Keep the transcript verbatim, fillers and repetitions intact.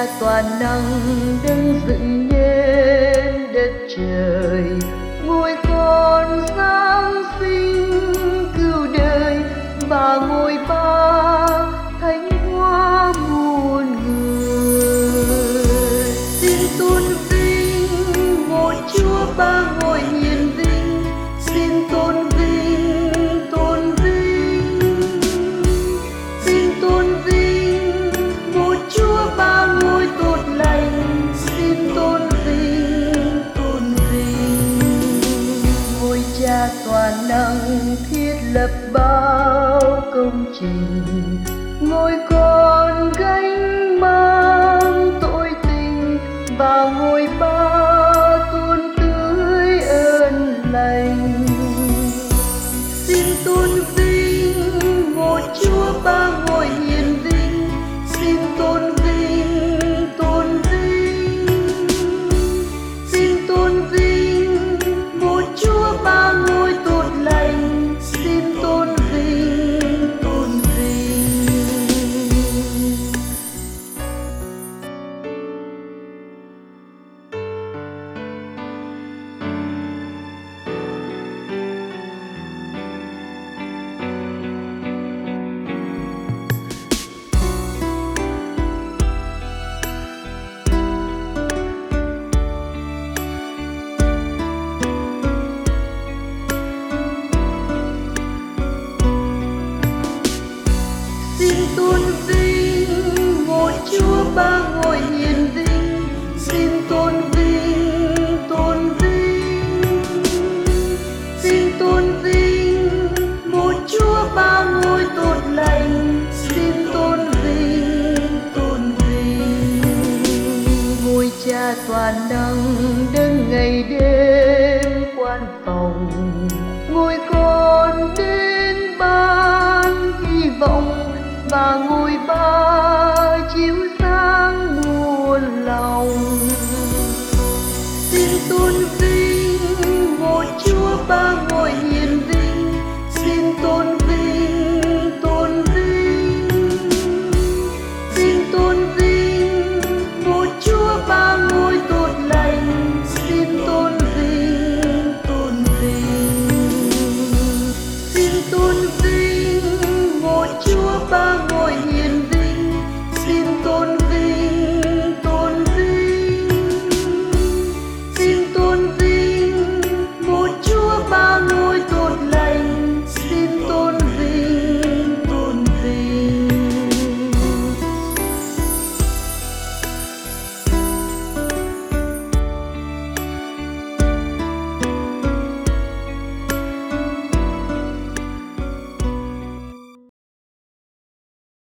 Cha toàn năng đấng dựng nên đất trời, ngôi con giáng sinh cứu đời và ngôi Ba thánh hóa muôn người. Xin tôn vinh một Chúa Ba ngôi hiền vinh, xin tôn vinh tôn vinh xin tôn vinh một Chúa Ba ngôi tốt lành, xin tôn vinh tôn vinh ngôi Cha toàn năng thiết lập bao công trình, ngôi Con gánh mang tội tình và ngôi Ba tuôn tưới ơn lành. Xin tôn vinh một Chúa Ba ngôi hiền vinh, xin tôn vinh tôn vinh xin tôn vinh một Chúa Ba ngôi tốt lành, xin tôn vinh tôn vinh. Xin tôn vinh một Chúa Ba ngôi hiền vinh, xin tôn vinh tôn vinh xin tôn vinh một Chúa Ba ngôi tốt lành, xin tôn vinh tôn vinh ngôi Cha toàn năng đấng ngày đêm quan phòng, ngôi Con đến ban hy vọng và ngôi Ba